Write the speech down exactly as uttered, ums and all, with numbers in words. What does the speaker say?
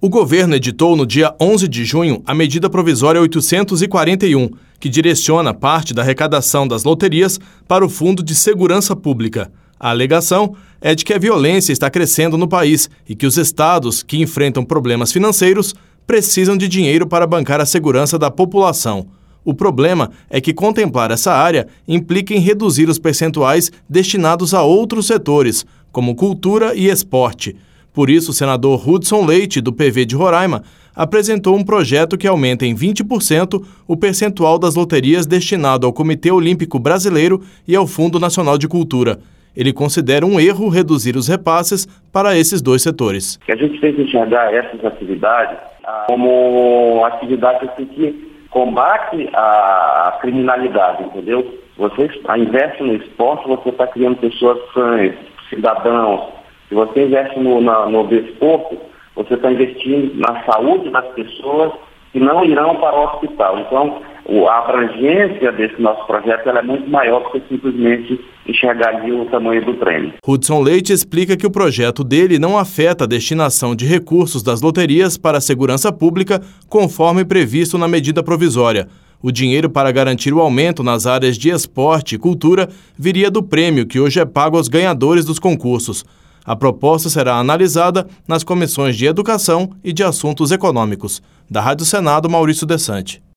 O governo editou no dia onze de junho a medida provisória oitocentos e quarenta e um, que direciona parte da arrecadação das loterias para o Fundo de Segurança Pública. A alegação é de que a violência está crescendo no país e que os estados que enfrentam problemas financeiros precisam de dinheiro para bancar a segurança da população. O problema é que contemplar essa área implica em reduzir os percentuais destinados a outros setores, como cultura e esporte. Por isso, o senador Hudson Leite, do P V de Roraima, apresentou um projeto que aumenta em vinte por cento o percentual das loterias destinado ao Comitê Olímpico Brasileiro e ao Fundo Nacional de Cultura. Ele considera um erro reduzir os repasses para esses dois setores. A gente tem que enxergar essas atividades como atividades assim, que combate a criminalidade, entendeu? Você investe no esporte, você está criando pessoas sãs, cidadãos. Se você investe no, na, no desporto, você está investindo na saúde das pessoas que não irão para o hospital. Então, a abrangência desse nosso projeto ela é muito maior do que simplesmente enxergar ali o tamanho do prêmio. Hudson Leite explica que o projeto dele não afeta a destinação de recursos das loterias para a segurança pública, conforme previsto na medida provisória. O dinheiro para garantir o aumento nas áreas de esporte e cultura viria do prêmio que hoje é pago aos ganhadores dos concursos. A proposta será analisada nas comissões de Educação e de Assuntos Econômicos. Da Rádio Senado, Maurício Desante.